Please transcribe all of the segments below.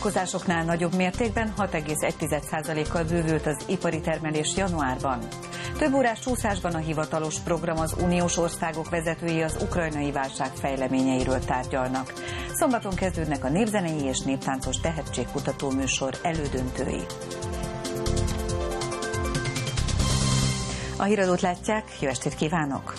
várakozásoknál nagyobb mértékben 6,1%-kal bővült az ipari termelés januárban. Több órás csúszásban a hivatalos program az uniós országok vezetői az ukrajnai válság fejleményeiről tárgyalnak. Szombaton kezdődnek a népzenei és néptáncos tehetségkutató műsor elődöntői. A híradót látják, jó estét kívánok!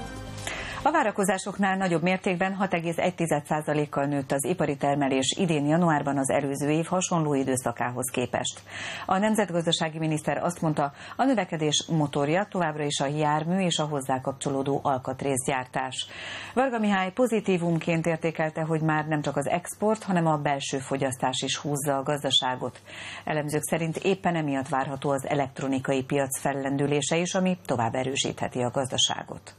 A várakozásoknál nagyobb mértékben 6,1%-kal nőtt az ipari termelés idén januárban az előző év hasonló időszakához képest. A nemzetgazdasági miniszter azt mondta, a növekedés motorja továbbra is a jármű és a hozzá kapcsolódó alkatrészgyártás. Varga Mihály pozitívumként értékelte, hogy már nem csak az export, hanem a belső fogyasztás is húzza a gazdaságot. Elemzők szerint éppen emiatt várható az elektronikai piac fellendülése is, ami tovább erősítheti a gazdaságot.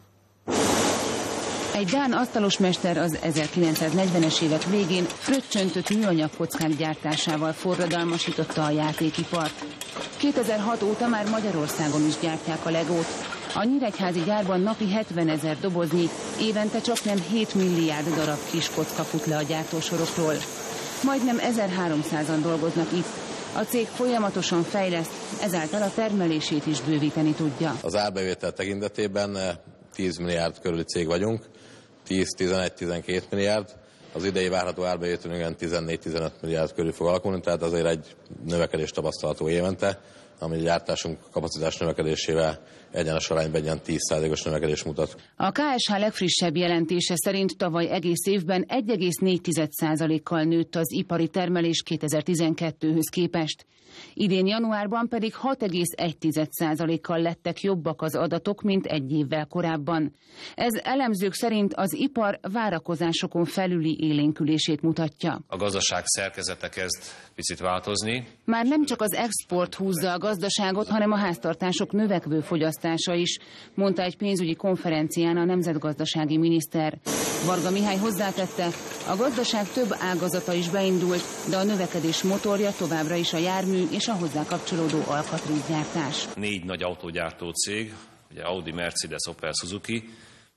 Egy dán asztalosmester az 1940-es évek végén fröccsöntött műanyag kockák gyártásával forradalmasította a játékipart. 2006 óta már Magyarországon is gyártják a Legót. A nyíregyházi gyárban napi 70 000 doboznyi, évente csaknem 7 milliárd darab kis kocka fut le a gyártósorokról. Majdnem 1300-an dolgoznak itt. A cég folyamatosan fejleszt, ezáltal a termelését is bővíteni tudja. Az árbevétel tekintetében 10 milliárd körüli cég vagyunk, 10-11-12 milliárd. Az idei várható árbevételünkben 14-15 milliárd körül fog alakulni, tehát azért egy növekedés tapasztalható évente, ami a gyártásunk kapacitás növekedésével egyenes arányban egy ilyen 10%-os növekedés mutat. A KSH legfrissebb jelentése szerint tavaly egész évben 1,4%-kal nőtt az ipari termelés 2012-höz képest. Idén januárban pedig 6,1%-kal lettek jobbak az adatok, mint egy évvel korábban. Ez elemzők szerint az ipar várakozásokon felüli élénkülését mutatja. A gazdaság szerkezete kezd picit változni. Már nem csak az export húzza a gazdaságot, hanem a háztartások növekvő fogyasztása is, mondta egy pénzügyi konferencián a nemzetgazdasági miniszter. Varga Mihály hozzátette, a gazdaság több ágazata is beindult, de a növekedés motorja továbbra is a jármű és a hozzá kapcsolódó alkatrészgyártás. 4 nagy autógyártó cég, ugye Audi, Mercedes, Opel, Suzuki,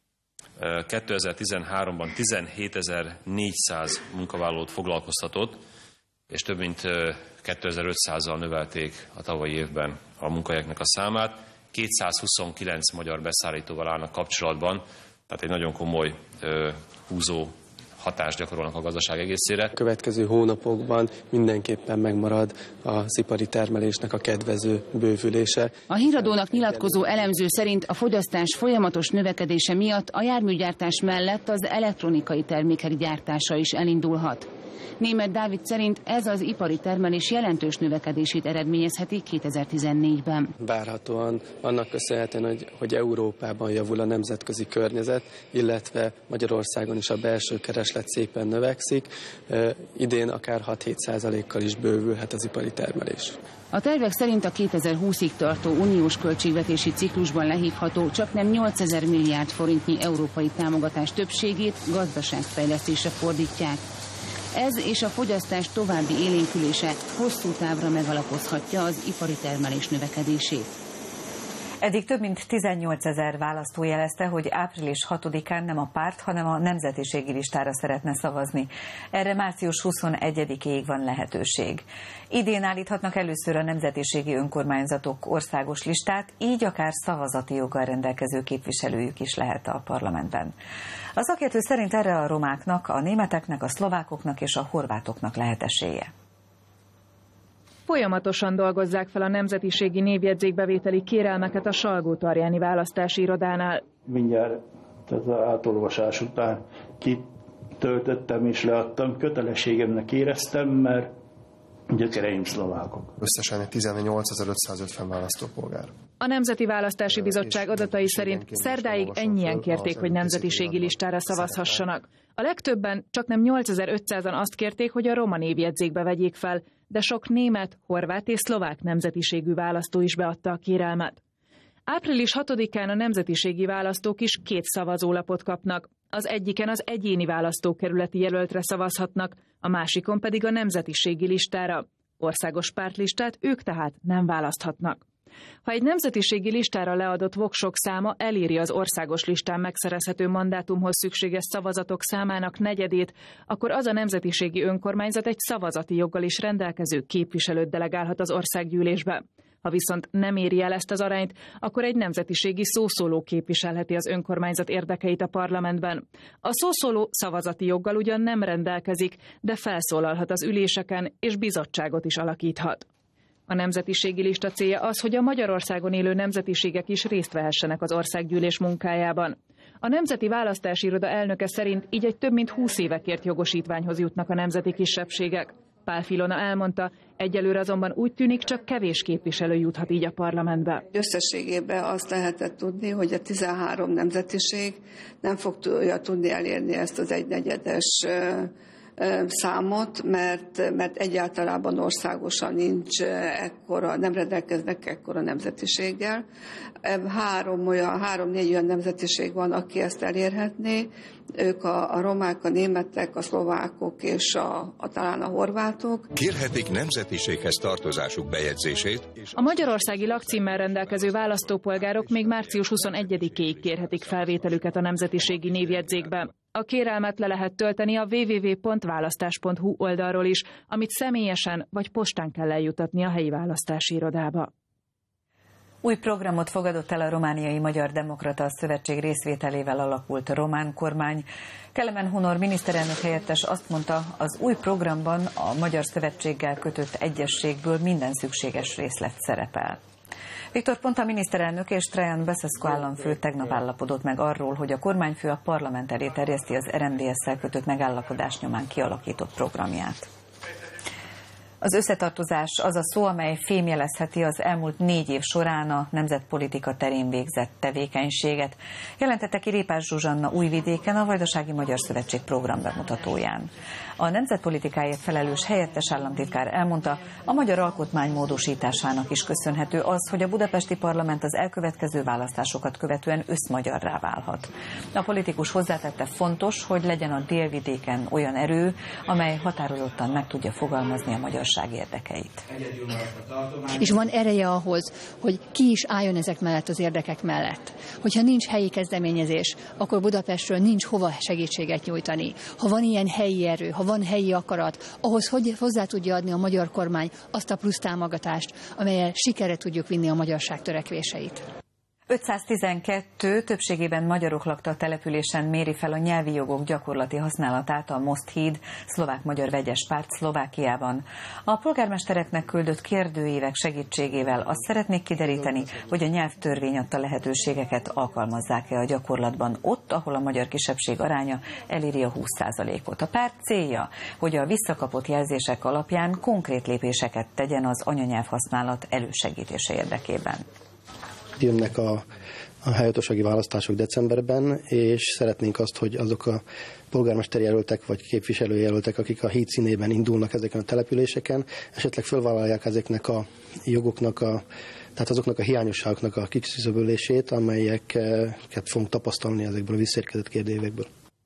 2013-ban 17.400 munkavállalót foglalkoztatott, és több mint 2500-zal növelték a tavalyi évben a munkahelyeknek a számát. 229 magyar beszállítóval állnak kapcsolatban, tehát egy nagyon komoly húzó hatást gyakorolnak a gazdaság egészére. A következő hónapokban mindenképpen megmarad az ipari termelésnek a kedvező bővülése. A híradónak nyilatkozó elemző szerint a fogyasztás folyamatos növekedése miatt a járműgyártás mellett az elektronikai termékek gyártása is elindulhat. Németh Dávid szerint ez az ipari termelés jelentős növekedését eredményezheti 2014-ben. Várhatóan annak köszönhetően, hogy Európában javul a nemzetközi környezet, illetve Magyarországon is a belső kereslet szépen növekszik, idén akár 6-7%-kal is bővülhet az ipari termelés. A tervek szerint a 2020-ig tartó uniós költségvetési ciklusban lehívható csaknem 8000 milliárd forintnyi európai támogatás többségét gazdaságfejlesztésre fordítják. Ez és a fogyasztás további élénkülése hosszú távra megalapozhatja az ipari termelés növekedését. Eddig több mint 18 000 választó jelezte, hogy április 6-án nem a párt, hanem a nemzetiségi listára szeretne szavazni. Erre március 21-ig van lehetőség. Idén állíthatnak először a nemzetiségi önkormányzatok országos listát, így akár szavazati joggal rendelkező képviselőjük is lehet a parlamentben. A szakértő szerint erre a romáknak, a németeknek, a szlovákoknak és a horvátoknak lehet esélye. Folyamatosan dolgozzák fel a nemzetiségi névjegyzékbevételi kérelmeket a Salgótarjáni választási irodánál. Mindjárt az átolvasás után kitöltöttem és leadtam, kötelességemnek éreztem, mert gyökereim szlovákok. Összesen 18.550 választópolgár. A Nemzeti Választási Bizottság adatai szerint szerdáig ennyien kérték, hogy nemzetiségi listára szavazhassanak. A legtöbben, csaknem 8500-an azt kérték, hogy a roma névjegyzékbe vegyék fel, de sok német, horvát és szlovák nemzetiségű választó is beadta a kérelmet. Április 6-án a nemzetiségi választók is 2 szavazólapot kapnak. Az egyiken az egyéni választókerületi jelöltre szavazhatnak, a másikon pedig a nemzetiségi listára. Országos pártlistát ők tehát nem választhatnak. Ha egy nemzetiségi listára leadott voksok száma eléri az országos listán megszerezhető mandátumhoz szükséges szavazatok számának negyedét, akkor az a nemzetiségi önkormányzat egy szavazati joggal is rendelkező képviselőt delegálhat az országgyűlésbe. Ha viszont nem éri el ezt az arányt, akkor egy nemzetiségi szószóló képviselheti az önkormányzat érdekeit a parlamentben. A szószóló szavazati joggal ugyan nem rendelkezik, de felszólalhat az üléseken és bizottságot is alakíthat. A nemzetiségi lista célja az, hogy a Magyarországon élő nemzetiségek is részt vehessenek az országgyűlés munkájában. A Nemzeti Választási Iroda elnöke szerint így egy több mint 20 éve kért jogosítványhoz jutnak a nemzeti kisebbségek. Pál Filona elmondta, egyelőre azonban úgy tűnik, csak kevés képviselő juthat így a parlamentbe. Összességében azt lehetett tudni, hogy a 13 nemzetiség nem fog tudni elérni ezt az 1/4 számot, mert egyáltalában országosan nincs ekkora, nem rendelkeznek ekkora nemzetiséggel. 3-4 olyan nemzetiség van, aki ezt elérhetné. Ők a romák, a németek, a szlovákok és talán a horvátok. Kérhetik nemzetiséghez tartozásuk bejegyzését. A magyarországi lakcímmel rendelkező választópolgárok még március 21-ig kérhetik felvételüket a nemzetiségi névjegyzékbe. A kérelmet le lehet tölteni a www.választás.hu oldalról is, amit személyesen vagy postán kell eljutatni a helyi választási irodába. Új programot fogadott el a Romániai Magyar Demokrata Szövetség részvételével alakult román kormány. Kelemen Hunor miniszterelnök helyettes azt mondta, az új programban a Magyar Szövetséggel kötött egyezségből minden szükséges részlet szerepel. Viktor Ponta miniszterelnök és Traian Basescu államfő tegnap állapodott meg arról, hogy a kormányfő a parlament elé terjeszti az RMDSZ-szel kötött megállapodás nyomán kialakított programját. Az összetartozás az a szó, amely fémjelezheti az elmúlt 4 év során a nemzetpolitika terén végzett tevékenységet, jelentette ki Répás Zsuzsanna Újvidéken a Vajdasági Magyar Szövetség program bemutatóján. A nemzetpolitikáért felelős helyettes államtitkár elmondta, a magyar alkotmány módosításának is köszönhető az, hogy a budapesti parlament az elkövetkező választásokat követően összmagyarrá válhat. A politikus hozzátette, fontos, hogy legyen a délvidéken olyan erő, amely határozottan meg tudja fogalmazni a magyarság érdekeit. És van ereje ahhoz, hogy ki is álljon ezek mellett az érdekek mellett. Hogyha nincs helyi kezdeményezés, akkor Budapestről nincs hova segítséget nyújtani. Ha van ilyen helyi erő, ha van helyi akarat, ahhoz hogy hozzá tudja adni a magyar kormány azt a plusz támogatást, amellyel sikerre tudjuk vinni a magyarság törekvéseit. 512 többségében magyarok lakta a településen méri fel a nyelvi jogok gyakorlati használatát a Most híd szlovák-magyar vegyes párt Szlovákiában. A polgármestereknek küldött kérdőívek segítségével azt szeretnék kideríteni, hogy a nyelvtörvény adta lehetőségeket alkalmazzák-e a gyakorlatban ott, ahol a magyar kisebbség aránya eléri a 20%-ot. A párt célja, hogy a visszakapott jelzések alapján konkrét lépéseket tegyen az anyanyelv használat elősegítése érdekében. Jönnek a helyhatósági választások decemberben, és szeretnénk azt, hogy azok a polgármesteri jelöltek vagy képviselőjelöltek, akik a híd színében indulnak ezeken a településeken, esetleg fölvállalják ezeknek a jogoknak, tehát azoknak a hiányosságoknak a kiküszöbölését, amelyeket fogunk tapasztalni ezekből a visszaérkezett kérdőívekből.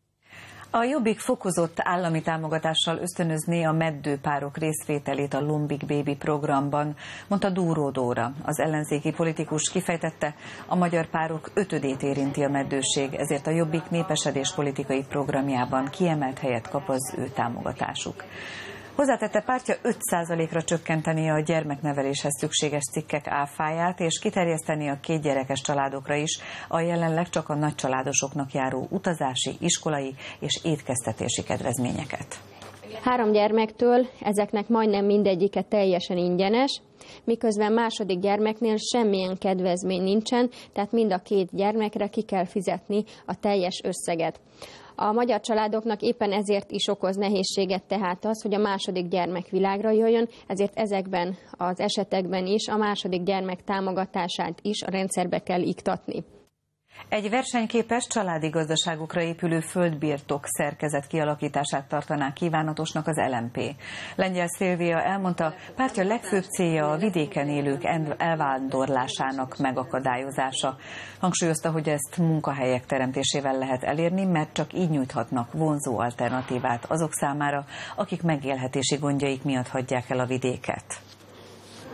A Jobbik fokozott állami támogatással ösztönözné a meddőpárok részvételét a Lombik Baby programban, mondta Dúró Dóra. Az ellenzéki politikus kifejtette, a magyar párok 5-ödét érinti a meddőség, ezért a Jobbik népesedés politikai programjában kiemelt helyet kap az ő támogatásuk. Hozzátette, pártja 5%-ra csökkenteni a gyermekneveléshez szükséges cikkek áfáját, és kiterjeszteni a 2 gyerekes családokra is a jelenleg csak a nagycsaládosoknak járó utazási, iskolai és étkeztetési kedvezményeket. 3 gyermektől ezeknek majdnem mindegyike teljesen ingyenes, miközben második gyermeknél semmilyen kedvezmény nincsen, tehát mind a 2 gyermekre ki kell fizetni a teljes összeget. A magyar családoknak éppen ezért is okoz nehézséget tehát az, hogy a második gyermek világra jöjjön, ezért ezekben az esetekben is a második gyermek támogatását is a rendszerbe kell iktatni. Egy versenyképes családi gazdaságokra épülő földbirtok szerkezet kialakítását tartaná kívánatosnak az LMP. Lengyel Szilvia elmondta, pártja legfőbb célja a vidéken élők elvándorlásának megakadályozása. Hangsúlyozta, hogy ezt munkahelyek teremtésével lehet elérni, mert csak így nyújthatnak vonzó alternatívát azok számára, akik megélhetési gondjaik miatt hagyják el a vidéket.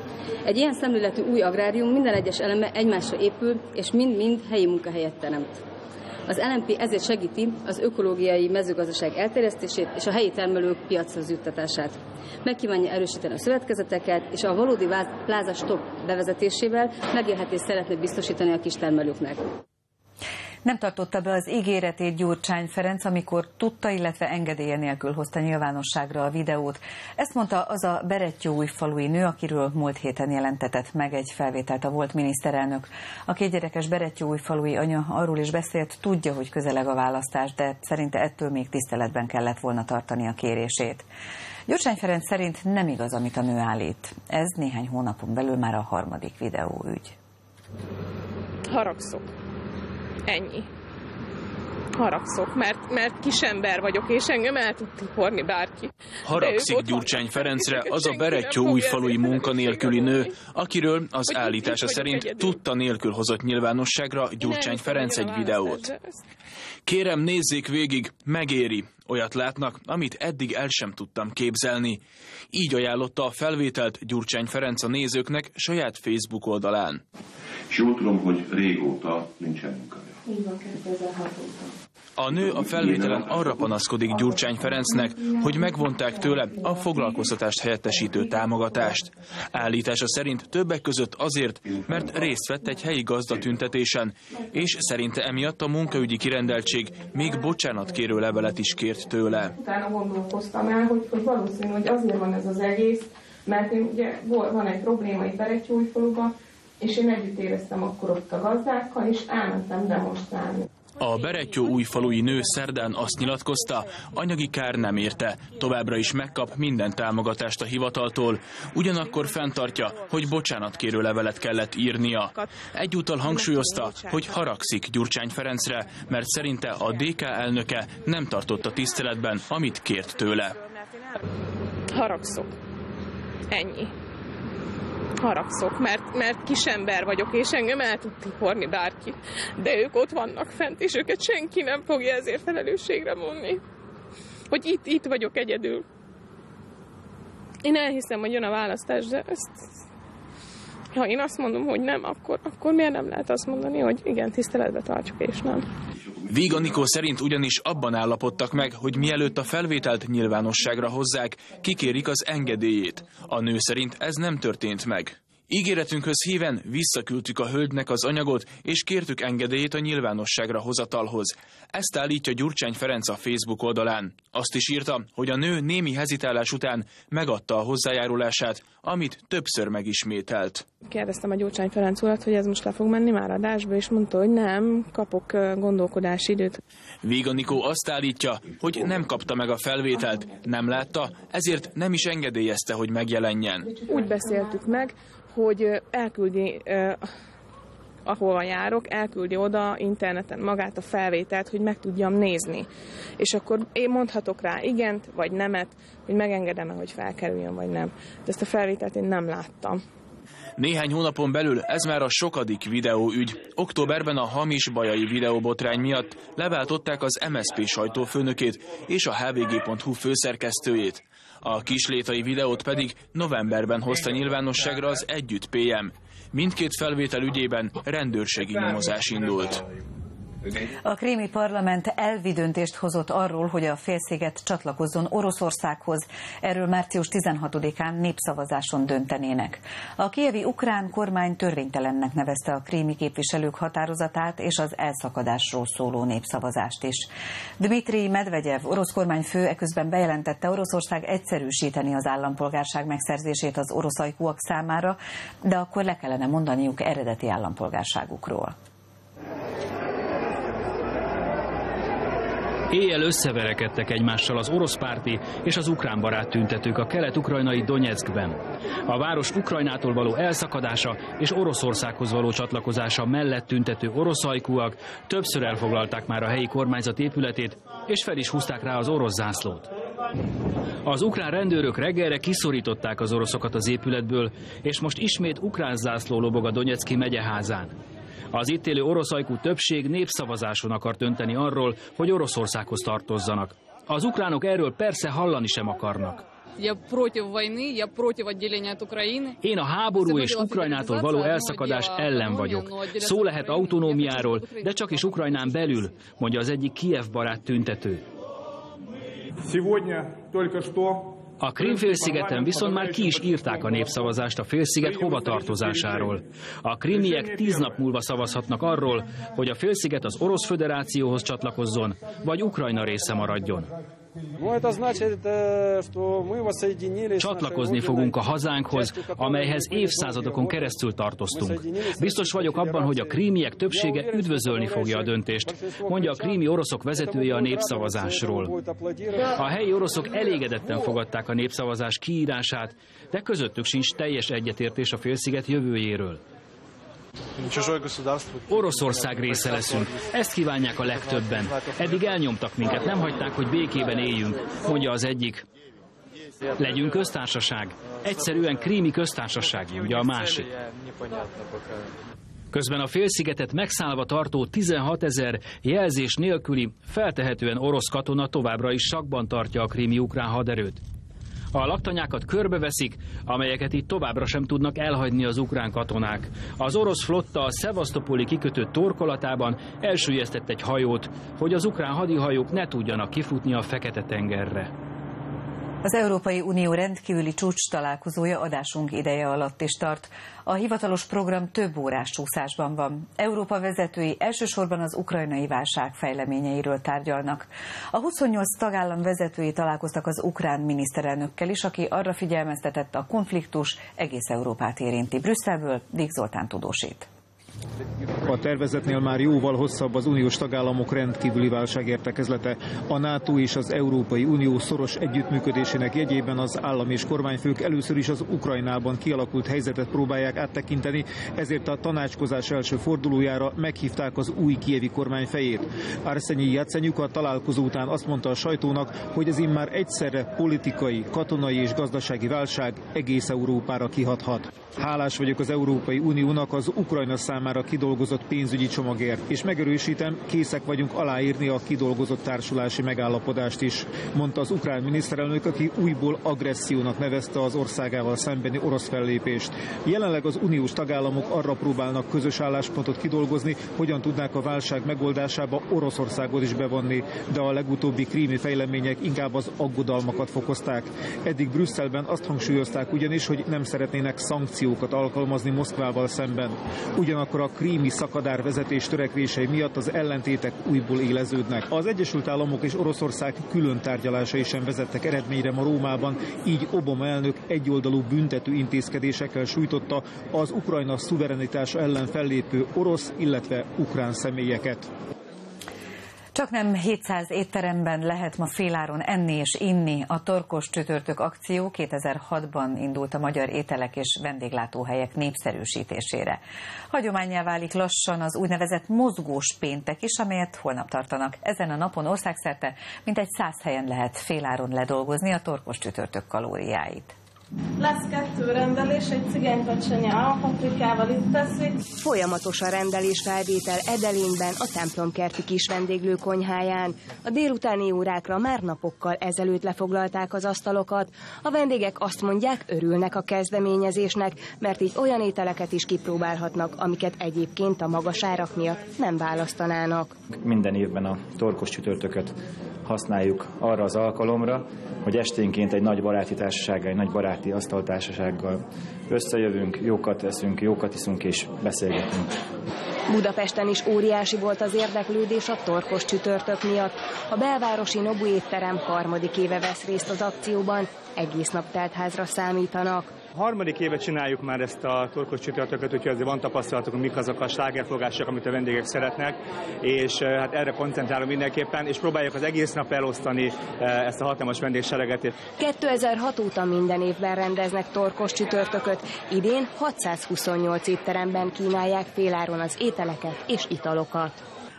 Egy ilyen szemléletű új agrárium minden egyes eleme egymásra épül, és mind-mind helyi munkahelyet teremt. Az LMP ezért segíti az ökológiai mezőgazdaság elterjesztését és a helyi termelők piachoz juttatását. Megkívánja erősíteni a szövetkezeteket, és a valódi pláza stop bevezetésével megélhetést szeretne biztosítani a kistermelőknek. Nem tartotta be az ígéretét Gyurcsány Ferenc, amikor tudta, illetve engedélye nélkül hozta nyilvánosságra a videót. Ezt mondta az a berettyóújfalui nő, akiről múlt héten jelentetett meg egy felvételt a volt miniszterelnök. A 2 gyerekes berettyóújfalui anya arról is beszélt, tudja, hogy közeleg a választás, de szerinte ettől még tiszteletben kellett volna tartani a kérését. Gyurcsány Ferenc szerint nem igaz, amit a nő állít. Ez néhány hónapon belül már a 3. videóügy. Haragszok. Ennyi. Haragszok, mert kisember vagyok, és engem el tud tiporni bárki. Haragszik Gyurcsány Ferencre az a berettyóújfalui munkanélküli nő, akiről az állítása szerint tudta nélkül hozott nyilvánosságra Gyurcsány Ferenc egy videót. Kérem, nézzék végig, megéri. Olyat látnak, amit eddig el sem tudtam képzelni. Így ajánlotta a felvételt Gyurcsány Ferenc a nézőknek saját Facebook oldalán. És jól tudom, hogy régóta nincsen munkája. Így van, 2006 óta. A nő a felvételen arra panaszkodik Gyurcsány Ferencnek, hogy megvonták tőle a foglalkoztatást helyettesítő támogatást. Állítása szerint többek között azért, mert részt vett egy helyi gazdatüntetésen, és szerinte emiatt a munkaügyi kirendeltség még bocsánatkérő levelet is kért tőle. Utána gondolkoztam el, hogy valószínű, hogy azért van ez az egész, mert én, ugye van egy probléma itt Berettyóújfaluban, és én együtt éreztem akkor ott a gazdákkal, és elmentem demonstrálni. A berettyóújfalui nő szerdán azt nyilatkozta, anyagi kár nem érte, továbbra is megkap minden támogatást a hivataltól, ugyanakkor fenntartja, hogy bocsánatkérő levelet kellett írnia. Egyúttal hangsúlyozta, hogy haragszik Gyurcsány Ferencre, mert szerinte a DK elnöke nem tartotta tiszteletben, amit kért tőle. Haragszok. Ennyi. Haragszok, mert kisember vagyok, és engem el tud tiporni bárki. De ők ott vannak fent, és őket senki nem fogja ezért felelősségre vonni. Hogy itt vagyok egyedül. Én elhiszem, hogy jön a választás, de ha én azt mondom, hogy nem, akkor miért nem lehet azt mondani, hogy igen, tiszteletbe tartjuk, és nem. Víg Anikó szerint ugyanis abban állapodtak meg, hogy mielőtt a felvételt nyilvánosságra hozzák, kikérik az engedélyét. A nő szerint ez nem történt meg. Ígéretünkhöz híven visszaküldtük a hölgynek az anyagot, és kértük engedélyét a nyilvánosságra hozatalhoz. Ezt állítja Gyurcsány Ferenc a Facebook oldalán. Azt is írta, hogy a nő némi hezitálás után megadta a hozzájárulását, amit többször megismételt. Kérdeztem a Gyurcsány Ferenc urat, hogy ez most le fog menni már adásba, és mondta, hogy nem, kapok gondolkodási időt. Víg Anikó azt állítja, hogy nem kapta meg a felvételt, nem látta, ezért nem is engedélyezte, hogy megjelenjen. Úgy beszéltük meg, hogy elküldi, ahova járok, elküldi oda interneten magát a felvételt, hogy meg tudjam nézni. És akkor én mondhatok rá igent, vagy nemet, hogy megengedem-e, hogy felkerüljön, vagy nem. De ezt a felvételt én nem láttam. Néhány hónapon belül ez már a sokadik videóügy. Októberben a hamis bajai videóbotrány miatt leváltották az MSZP sajtófőnökét és a hvg.hu főszerkesztőjét. A kislétai videót pedig novemberben hozta nyilvánosságra az Együtt PM. Mindkét felvétel ügyében rendőrségi nyomozás indult. A krími parlament elvi döntést hozott arról, hogy a félsziget csatlakozzon Oroszországhoz. Erről március 16-án népszavazáson döntenének. A kijevi ukrán kormány törvénytelennek nevezte a krími képviselők határozatát és az elszakadásról szóló népszavazást is. Dmitrij Medvegyev, orosz kormányfő eközben bejelentette, Oroszország egyszerűsíteni az állampolgárság megszerzését az oroszajkúak számára, de akkor le kellene mondaniuk eredeti állampolgárságukról. Éjjel összeverekedtek egymással az orosz párti és az ukrán barát tüntetők a kelet-ukrajnai Donyeckben. A város Ukrajnától való elszakadása és Oroszországhoz való csatlakozása mellett tüntető oroszajkúak többször elfoglalták már a helyi kormányzat épületét, és fel is húzták rá az orosz zászlót. Az ukrán rendőrök reggelre kiszorították az oroszokat az épületből, és most ismét ukrán zászló lobog a Donyecky megyeházán. Az itt élő oroszajkú többség népszavazáson akar dönteni arról, hogy Oroszországhoz tartozzanak. Az ukránok erről persze hallani sem akarnak. Én a háború és Ukrajnától való elszakadás ellen vagyok. Szó lehet autonómiáról, de csak is Ukrajnán belül, mondja az egyik Kijev barát tüntető. A Krím-félszigeten viszont már ki is írták a népszavazást a félsziget hovatartozásáról. A krímiek 10 nap múlva szavazhatnak arról, hogy a félsziget az Orosz Föderációhoz csatlakozzon, vagy Ukrajna része maradjon. Csatlakozni fogunk a hazánkhoz, amelyhez évszázadokon keresztül tartoztunk. Biztos vagyok abban, hogy a krímiek többsége üdvözölni fogja a döntést, mondja a krími oroszok vezetője a népszavazásról. A helyi oroszok elégedetten fogadták a népszavazás kiírását, de közöttük sincs teljes egyetértés a félsziget jövőjéről. Oroszország része leszünk. Ezt kívánják a legtöbben. Eddig elnyomtak minket, nem hagyták, hogy békében éljünk, mondja az egyik. Legyünk köztársaság. Egyszerűen krími köztársaság, ugye a másik. Közben a félszigetet megszállva tartó 16 000 jelzés nélküli, feltehetően orosz katona továbbra is sakkban tartja a krími ukrán haderőt. A laktanyákat körbeveszik, amelyeket itt továbbra sem tudnak elhagyni az ukrán katonák. Az orosz flotta a szevasztopoli kikötő torkolatában elsüllyesztett egy hajót, hogy az ukrán hadihajók ne tudjanak kifutni a Fekete-tengerre. Az Európai Unió rendkívüli csúcs találkozója adásunk ideje alatt is tart. A hivatalos program több órás csúszásban van. Európa vezetői elsősorban az ukrajnai válság fejleményeiről tárgyalnak. A 28 tagállam vezetői találkoztak az ukrán miniszterelnökkel is, aki arra figyelmeztetett, a konfliktus egész Európát érinti. Brüsszelből Dík Zoltán tudósít. A tervezetnél már jóval hosszabb az uniós tagállamok rendkívüli válságértekezlete. A NATO és az Európai Unió szoros együttműködésének jegyében az állam és kormányfők először is az Ukrajnában kialakult helyzetet próbálják áttekinteni, ezért a tanácskozás első fordulójára meghívták az új kijevi kormány fejét. Arsenij Jacenyuk a találkozó után azt mondta a sajtónak, hogy ez immár egyszerre politikai, katonai és gazdasági válság egész Európára kihathat. Hálás vagyok az Európai Uniónak az Ukrajna számára kidolgozott pénzügyi csomagért, és megerősítem, készek vagyunk aláírni a kidolgozott társulási megállapodást is, mondta az ukrán miniszterelnök, aki újból agressziónak nevezte az országával szembeni orosz fellépést. Jelenleg az uniós tagállamok arra próbálnak közös álláspontot kidolgozni, hogyan tudnák a válság megoldásába Oroszországot is bevonni, de a legutóbbi krími fejlemények inkább az aggodalmakat fokozták. Eddig Brüsszelben azt hangsúlyozták ugyanis, hogy nem szeretnének szankciókat alkalmazni Moszkvával szemben. Ugyanakkor a krími szakadár vezetés törekvései miatt az ellentétek újból éleződnek. Az Egyesült Államok és Oroszország külön tárgyalásai sem vezettek eredményre ma Rómában, így Obama elnök egyoldalú büntető intézkedésekkel sújtotta az Ukrajna szuverenitása ellen fellépő orosz, illetve ukrán személyeket. Csaknem 700 étteremben lehet ma féláron enni és inni. A Torkos Csütörtök akció 2006-ban indult a magyar ételek és vendéglátóhelyek népszerűsítésére. Hagyománnyá válik lassan az úgynevezett mozgós péntek is, amelyet holnap tartanak. Ezen a napon országszerte mintegy 100 helyen lehet féláron ledolgozni a Torkos Csütörtök kalóriáit. Lesz 2 rendelés, egy cigánypacsanya paprikával itt teszik. Folyamatos a rendelés-felvétel Edelényben, a templomkerti kis vendéglő konyháján. A délutáni órákra már napokkal ezelőtt lefoglalták az asztalokat. A vendégek azt mondják, örülnek a kezdeményezésnek, mert így olyan ételeket is kipróbálhatnak, amiket egyébként a magas árak miatt nem választanának. Minden évben a Torkos Csütörtököt használjuk arra az alkalomra, hogy esténként egy nagy baráti társasággal, egy nagy baráti asztaltársasággal összejövünk, jókat eszünk, jókat iszunk és beszélgetünk. Budapesten is óriási volt az érdeklődés a Torkos Csütörtök miatt. A belvárosi Nobu étterem 3. éve vesz részt az akcióban, egész nap teltházra számítanak. 3. éve csináljuk már ezt a Torkos Csütörtököt, úgyhogy azért van tapasztalatok, hogy mik azok a slágerfogások, amit a vendégek szeretnek, és hát erre koncentrálunk mindenképpen, és próbáljuk az egész nap elosztani ezt a hatalmas vendégsereget. 2006 óta minden évben rendeznek Torkos Csütörtököt, idén 628 étteremben kínálják féláron az ételeket és italokat.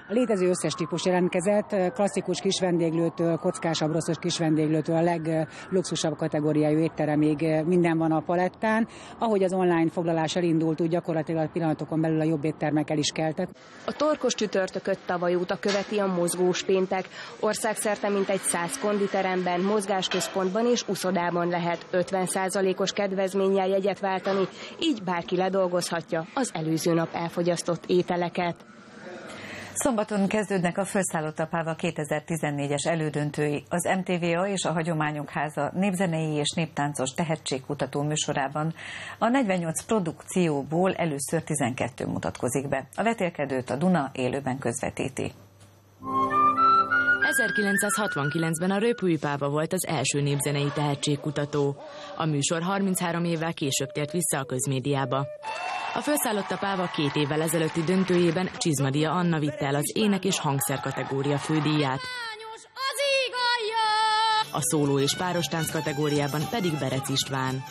A létező összes típus jelentkezett, klasszikus kisvendéglőtől, kockásabb, rosszos kisvendéglőtől a legluxusabb kategóriájú étteremig minden van a palettán. Ahogy az online foglalás elindult, úgy gyakorlatilag pillanatokon belül a jobb éttermek el is keltek. A torkos csütörtököt tavaly óta követi a mozgós péntek. Országszerte mintegy 100 konditeremben, mozgásközpontban és uszodában lehet 50%-os kedvezménnyel jegyet váltani, így bárki ledolgozhatja az előző nap elfogyasztott ételeket. Szombaton kezdődnek a Fölszállott Páva 2014-es elődöntői. Az MTVA és a Hagyományok Háza népzenei és néptáncos tehetségkutató műsorában a 48 produkcióból először 12 mutatkozik be. A vetélkedőt a Duna élőben közvetíti. 1969-ben a Röpülj Páva volt az első népzenei tehetségkutató. A műsor 33 évvel később tért vissza a közmédiába. A Fölszállott a Páva 2 évvel ezelőtti döntőjében Csizmadia Anna vitte el az ének és hangszer kategória fődíját. A szóló és párostánc kategóriában pedig Berec István.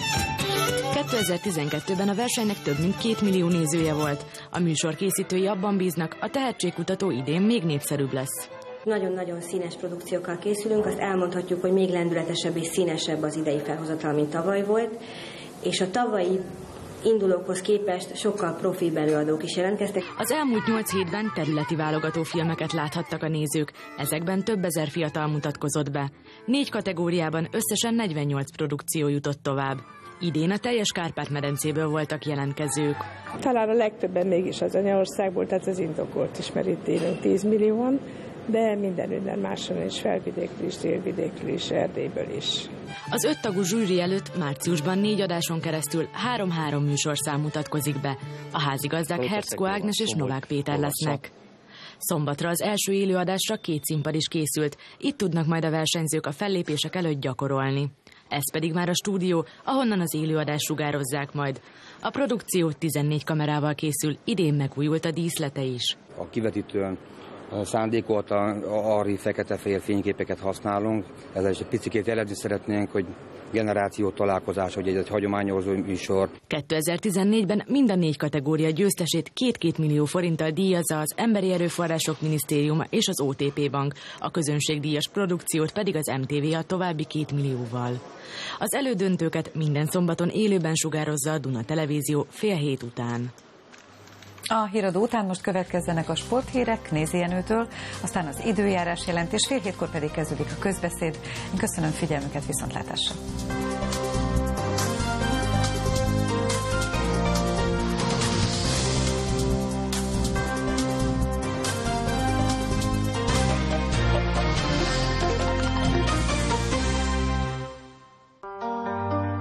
2012-ben a versenynek több mint 2 millió nézője volt. A műsor készítői abban bíznak, a tehetségkutató idén még népszerűbb lesz. Nagyon-nagyon színes produkciókkal készülünk, azt elmondhatjuk, hogy még lendületesebb és színesebb az idei felhozatal, mint tavaly volt, és a tavalyi indulókhoz képest sokkal profibb előadók is jelentkeztek. Az elmúlt 8 hétben területi válogató filmeket láthattak a nézők, ezekben több ezer fiatal mutatkozott be. 4 kategóriában összesen 48 produkció jutott tovább. Idén a teljes Kárpát-medencéből voltak jelentkezők. Talán a legtöbben mégis az anyaországból, tehát az indokolt is, mert itt élünk 10 millióan, de mindenünnen máson is, Felvidékről is, Délvidékről is, Erdélyből is. Az 5 tagú zsűri előtt márciusban 4 adáson keresztül 3-3 műsorszám mutatkozik be. A házigazdák Herczko Ágnes és Novák Péter lesznek. Szombatra az első élőadásra 2 színpad is készült, itt tudnak majd a versenyzők a fellépések előtt gyakorolni. Ez pedig már a stúdió, ahonnan az élőadást sugározzák majd. A produkció 14 kamerával készül, idén megújult a díszlete is. A kivetítőn szándékolt arri fekete-fehér fényképeket használunk. Ezzel is egy picit jelezni szeretnénk, hogy generáció találkozás, hogy egy hagyományozó műsor. 2014-ben mind a 4 kategória győztesét 2-2 millió forinttal díjazza az Emberi Erőforrások Minisztériuma és az OTP Bank, a közönségdíjas produkciót pedig az MTVA további 2 millióval. Az elődöntőket minden szombaton élőben sugározza a Duna Televízió 6:30 után. A híradó után most következzenek a sporthírek Nézi Jenőtől, aztán az időjárás jelentés, 6:30 pedig kezdődik a közbeszéd. Én köszönöm figyelmüket, viszontlátásra!